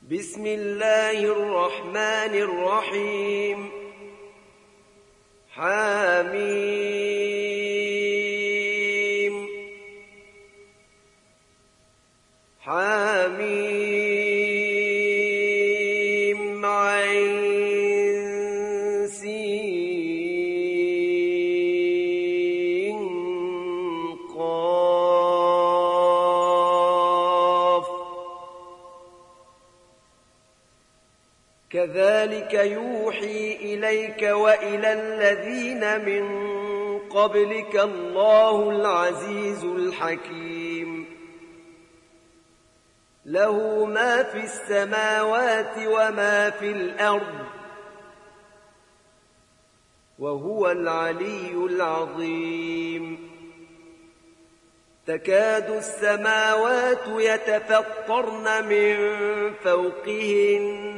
بسم الله الرحمن الرحيم حميم حميم عين سين قاف كذلك يوحي إليك وإلى الذين من قبلك الله العزيز الحكيم له ما في السماوات وما في الأرض وهو العلي العظيم تكاد السماوات يتفطرن من فوقهن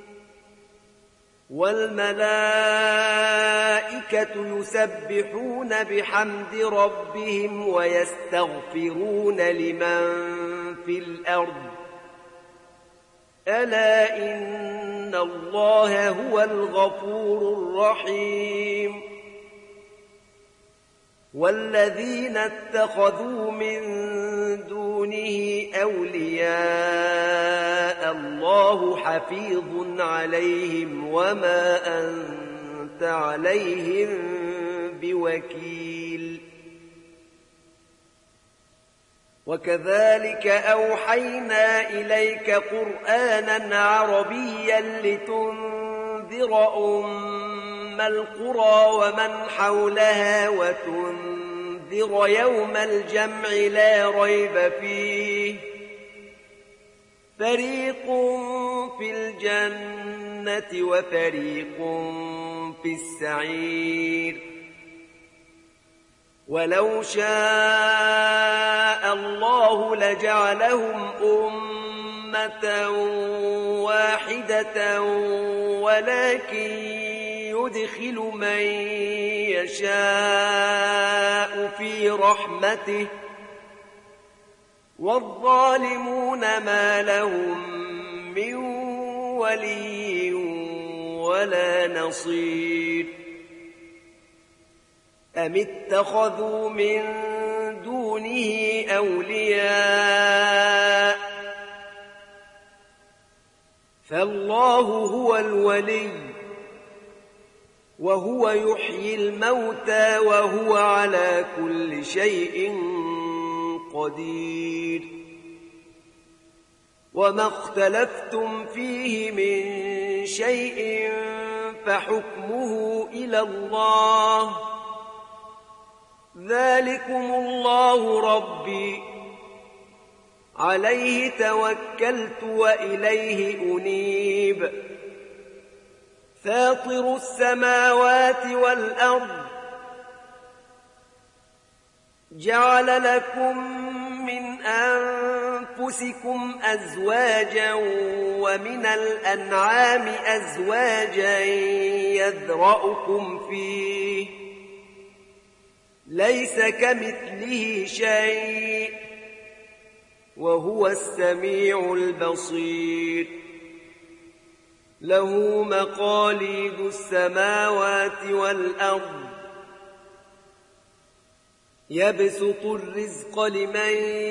والملائكة يسبحون بحمد ربهم ويستغفرون لمن في الأرض ألا إن الله هو الغفور الرحيم والذين اتخذوا من دونه أولياء الله حفيظ عليهم وما أنت عليهم بوكيل وكذلك أوحينا إليك قرآنا عربيا لتنذر أم القرى ومن حولها وتنذر يوم الجمع لا ريب فيه فريق في الجنة وفريق في السعير ولو شاء الله لجعلهم أمة واحدة ولكن يدخل من يشاء في رحمته والظالمون ما لهم من ولي ولا نصير أم اتخذوا من دونه أولياء فالله هو الولي وهو يحيي الموتى وهو على كل شيء قدير وما اختلفتم فيه من شيء فحكمه إلى الله ذلكم الله ربي عليه توكلت وإليه أنيب فاطر السماوات والأرض جعل لكم من أنفسكم أزواجا ومن الأنعام أزواجا يذرأكم فيه ليس كمثله شيء وهو السميع البصير له مقاليد السماوات والأرض يبسط الرزق لمن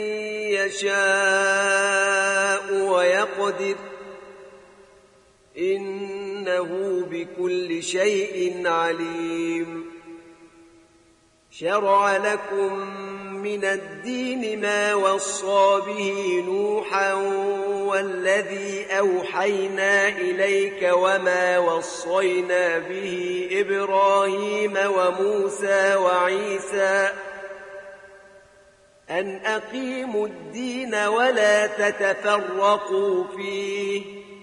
يشاء ويقدر إنه بكل شيء عليم شرع لكم من الدين ما وصى به نوحا والذي أوحينا إليك وما وصينا به إبراهيم وموسى وعيسى أن أقيموا الدين ولا تتفرقوا فيه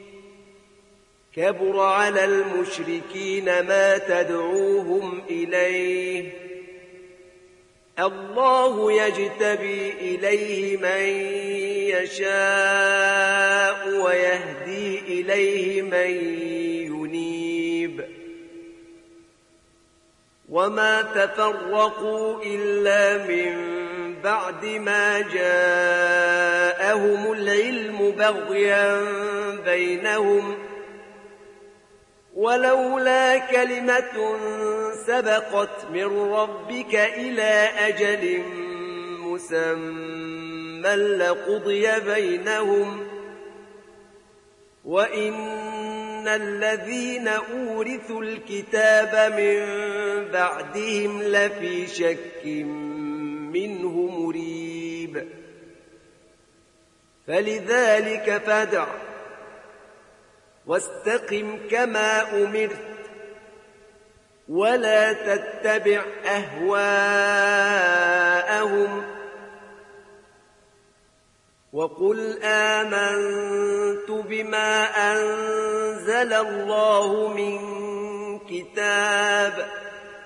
كبر على المشركين ما تدعوهم إليه الله يجتبي إليه من يشاء ويهدي إليه من ينيب وما تفرقوا إلا من بعد ما جاءهم العلم بغيا بينهم ولولا كلمة سبقت من ربك إلى أجل مسمى لقضي بينهم وإن الذين أورثوا الكتاب من بعدهم لفي شك منه مريب فلذلك فادع واستقم كما أمرت ولا تتبع أهواءهم وقل آمنت بما أنزل الله من كتاب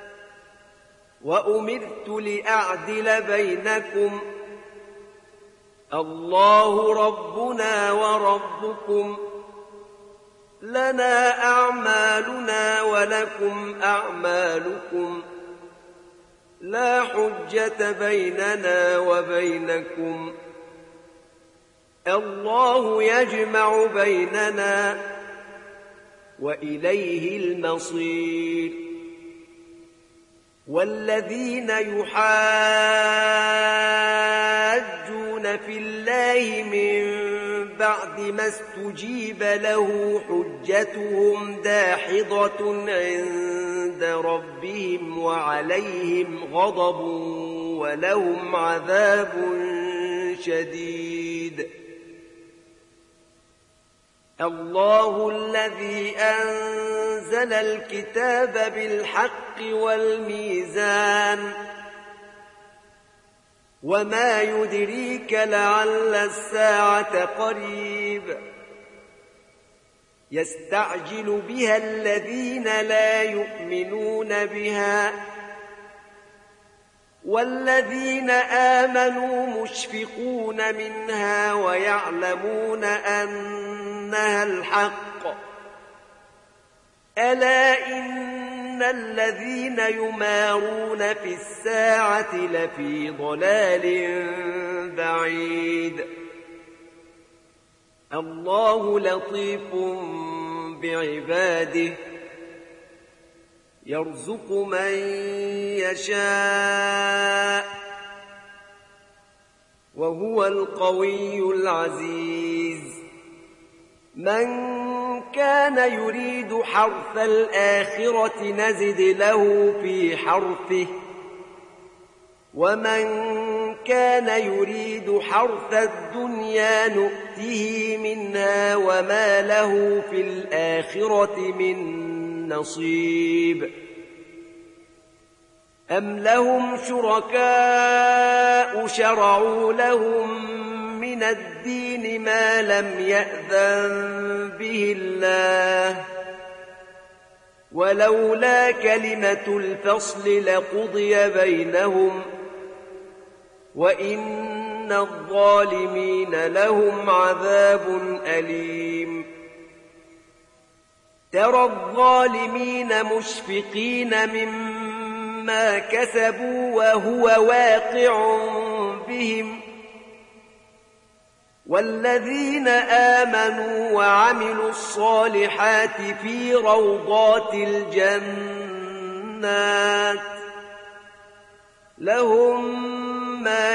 وأمرت لأعدل بينكم الله ربنا وربكم لنا أعمالنا ولكم أعمالكم لا حجة بيننا وبينكم الله يجمع بيننا وإليه المصير والذين يحاجون في الله من بعد ما استجيب له حجتهم داحضة عند ربهم وعليهم غضب ولهم عذاب شديد الله الذي أنزل الكتاب بالحق والميزان وما يدريك لعل الساعة قريب يستعجل بها الذين لا يؤمنون بها والذين آمنوا مشفقون منها ويعلمون أنها الحق ألا إن الذين يمارون في الساعة لفي ضلال بعيد الله لطيف بعباده يرزق من يشاء وهو القوي العزيز من كان يريد حرث الآخرة نزد له في حرثه ومن كان يريد حرث الدنيا نؤته منها وما له في الآخرة من نصيب أم لهم شركاء شرعوا لهم من الدين ما لم يأذن به الله ولولا كلمة الفصل لقضي بينهم وإن الظالمين لهم عذاب أليم ترى الظالمين مشفقين مما كسبوا وهو واقع بهم والذين آمنوا وعملوا الصالحات في روضات الجنات لهم ما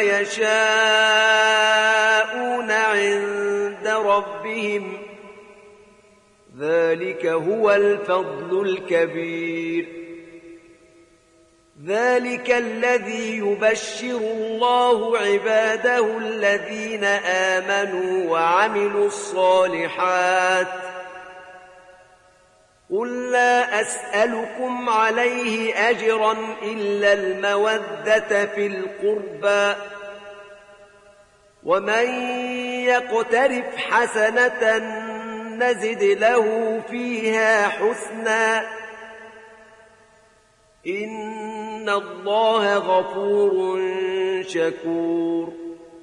يشاءون عند ربهم ذلك هو الفضل الكبير ذلك الذي يبشر الله عباده الذين آمنوا وعملوا الصالحات قل لا أسألكم عليه أجرا إلا المودة في القربى ومن يقترف حسنة نزد له فيها حسنا إن الله غفور شكور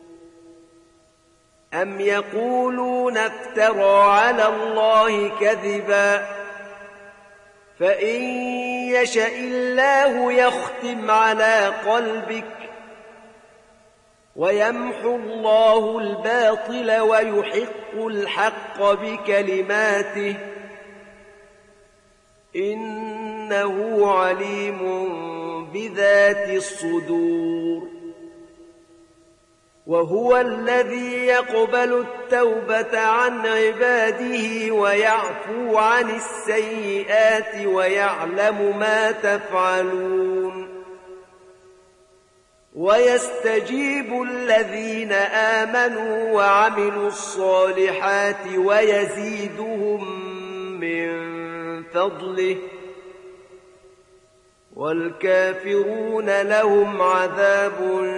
أم يقولون افترى على الله كذبا فإن يشأ الله يختم على قلبك ويمحو الله الباطل ويحق الحق بكلماته إنه عليم بذات الصدور وهو الذي يقبل التوبة عن عباده ويعفو عن السيئات ويعلم ما تفعلون ويستجيب الذين آمنوا وعملوا الصالحات ويزيدهم من فضله والكافرون لهم عذاب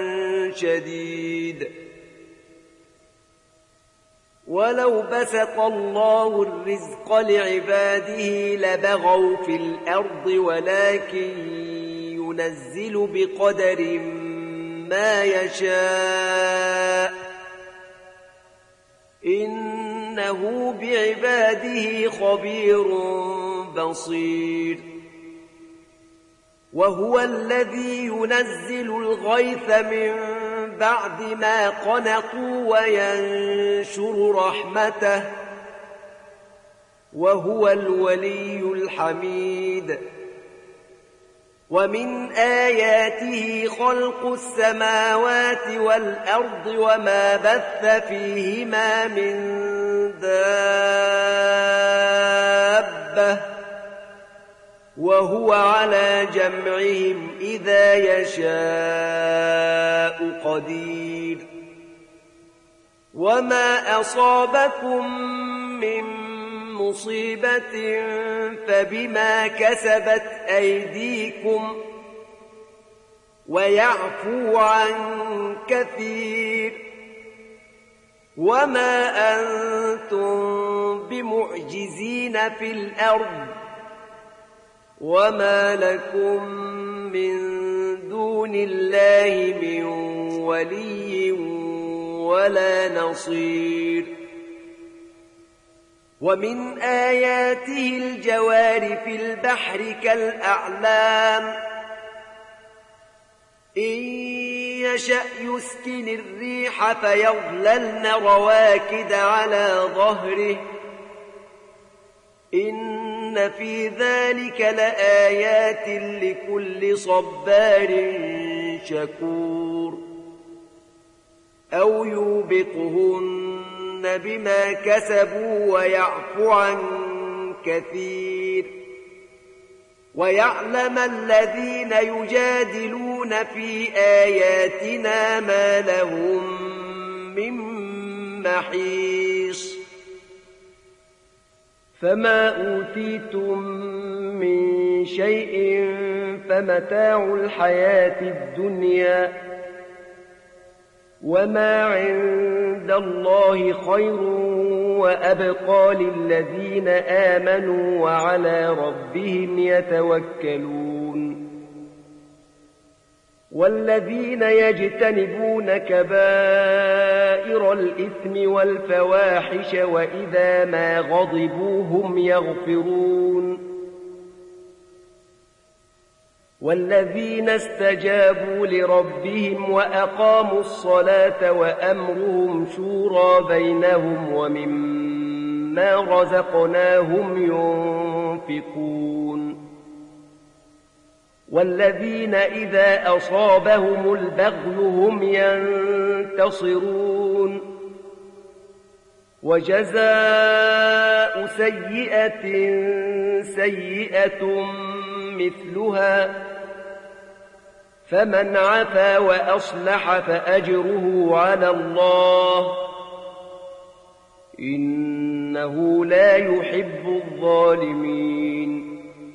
شديد ولو بسط الله الرزق لعباده لبغوا في الأرض ولكن ينزل بقدر ما يشاء إنه بعباده خبير بصير وهو الذي ينزل الغيث من بعد ما قنطوا وينشر رحمته وهو الولي الحميد ومن آياته خلق السماوات والأرض وما بث فيهما من دابة وهو على جمعهم إذا يشاء قدير وما أصابكم من مصيبة فبما كسبت أيديكم ويعفو عن كثير وما أنتم بمعجزين في الأرض وما لكم من دون الله من ولي ولا نصير ومن آياته الجوار في البحر كالأعلام إن يشأ يسكن الريح فيظللن رواكد على ظهره إن في ذلك لآيات لكل صبار شكور أو يوبقهن بما كسبوا ويعفو عن كثير ويعلم الذين يجادلون في آياتنا ما لهم من محيص فما أوتيتم من شيء فمتاع الحياة الدنيا وما عند الله خير وأبقى للذين آمنوا وعلى ربهم يتوكلون والذين يجتنبون كبائر الإثم والفواحش وإذا ما غضبوا هم يغفرون والذين استجابوا لربهم وأقاموا الصلاة وأمرهم شورى بينهم ومما رزقناهم ينفقون والذين إذا أصابهم البغي هم ينتصرون وجزاء سيئة سيئة مثلها فمن عفا وأصلح فأجره على الله إنه لا يحب الظالمين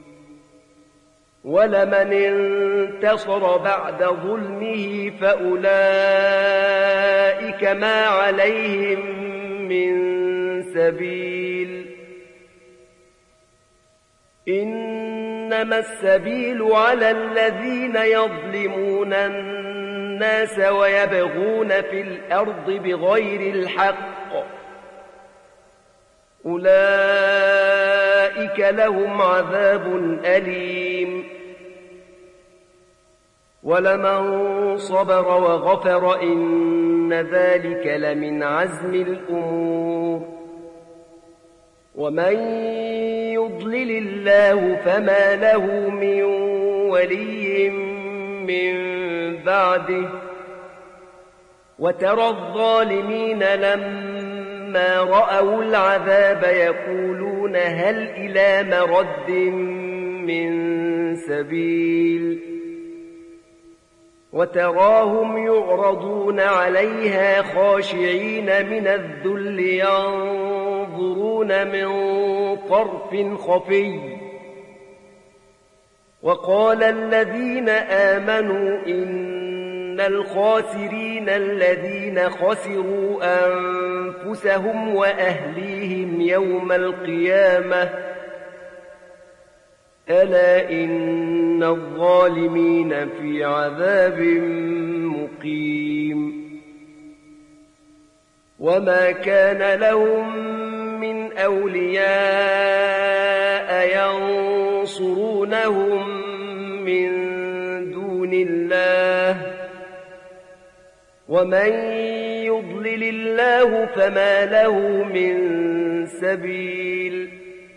ولمن انتصر بعد ظلمه فأولئك ما عليهم من سبيل إنما السبيل على الذين يظلمون الناس ويبغون في الأرض بغير الحق أولئك لهم عذاب أليم ولمن صبر وغفر إن ذلك لمن عزم الأمور ومن يضلل الله فما له من ولي من بعده وترى الظالمين لما رأوا العذاب يقولون هل إلى مرد من سبيل وتراهم يعرضون عليها خاشعين من الذل ينظرون من طرف خفي وقال الذين آمنوا إن الخاسرين الذين خسروا أنفسهم وأهليهم يوم القيامة ألا إن الظالمين في عذاب مقيم وما كان لهم من أولياء ينصرونهم من دون الله ومن يضلل الله فما له من سبيل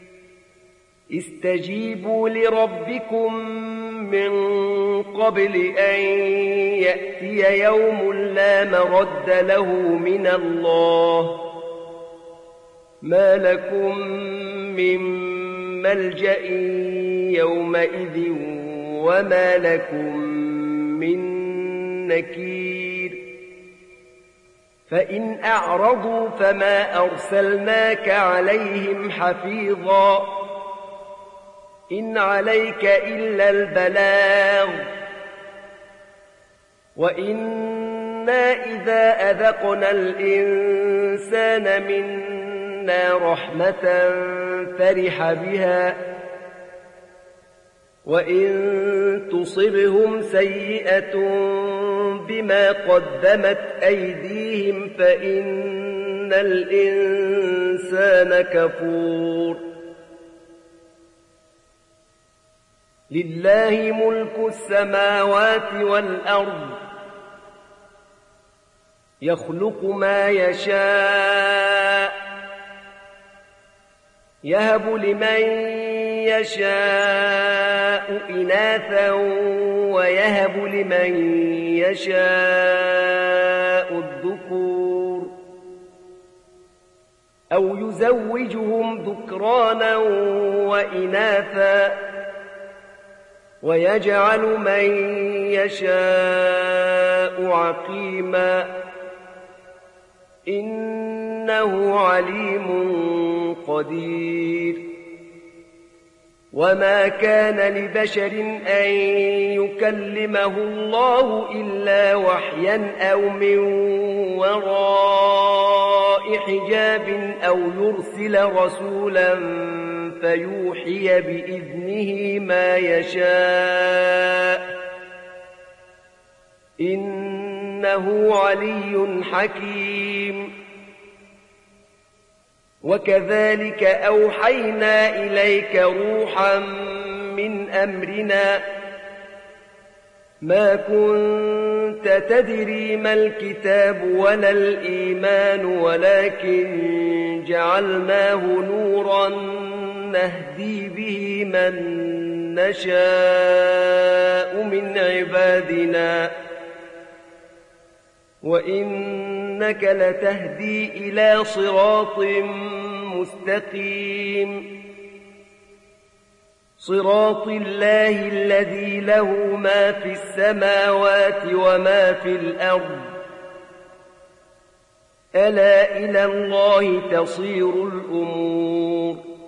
استجيبوا لربكم من قبل أن يأتي يوم لا مرد له من الله ما لكم من ملجأ يومئذ وما لكم من نكير فإن أعرضوا فما أرسلناك عليهم حفيظا إن عليك إلا البلاغ وإنا إذا أذقنا الإنسان منا رحمة فرح بها وإن تصبهم سيئة بما قدمت أيديهم فإن الإنسان كفور لله ملك السماوات والأرض يخلق ما يشاء يهب لمن يشاء إناثا ويهب لمن يشاء الذكور أو يزوجهم ذكرانا وإناثا ويجعل من يشاء عقيما إنه عليم قدير وما كان لبشر أن يكلمه الله إلا وحيا أو من وراء حجاب أو يرسل رسولا فيوحي بإذنه ما يشاء إنه علي حكيم وكذلك أوحينا إليك روحا من أمرنا ما كنت تدري ما الكتاب ولا الإيمان ولكن جعلناه نورا نهدي به من نشاء من عبادنا وإنك لتهدي إلى صراط مستقيم صراط الله الذي له ما في السماوات وما في الأرض ألا إلى الله تصير الأمور